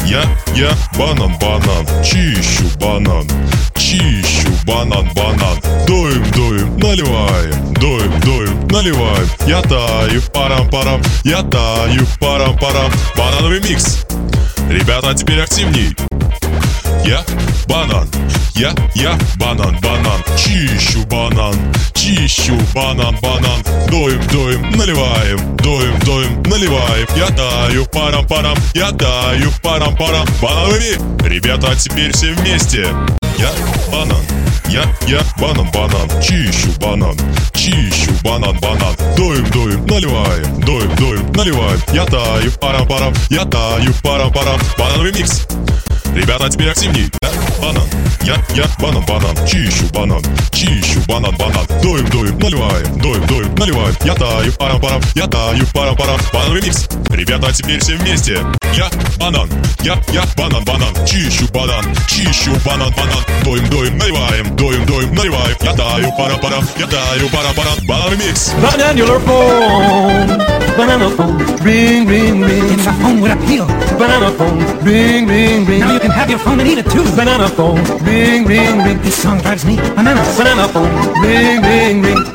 Я банан, чищу банан. Чищу банан. Дуем, наливаем. Дуем, наливаем. Я таю, парам-парам. Я таю, парам-парам. Банановый микс. Ребята, теперь активней. Я банан. Я банан. Чищу банан. Дуем, наливаем. Дуем, наливаем. Я таю, парам-парам. Я таю, парам-парам. Банановый микс. Ребята, теперь все вместе. Я банан. Я банан. Чищу банан. Дуем, наливаем. Дуем, наливаем. Я таю, парам-парам. Я таю, парам-парам. Банановый микс. Ребята, теперь активней. Я банан. Чищу банан. Дуем, наливаем. Я таю, парам-парам. Я таю, парам-парам. Банановый микс. Ребята, теперь все вместе. Я банан. Я банан. Чищу банан. Дуем, наливаем. Дуем, наливаем. Я таю, парам-парам. Я таю, парам-парам. Банановый микс. Banana phone, ring. It's a phone with appeal. Banana phone, ring. Now you can have your phone and eat it too. Banana phone, ring. This song drives me bananas. Banana phone, ring.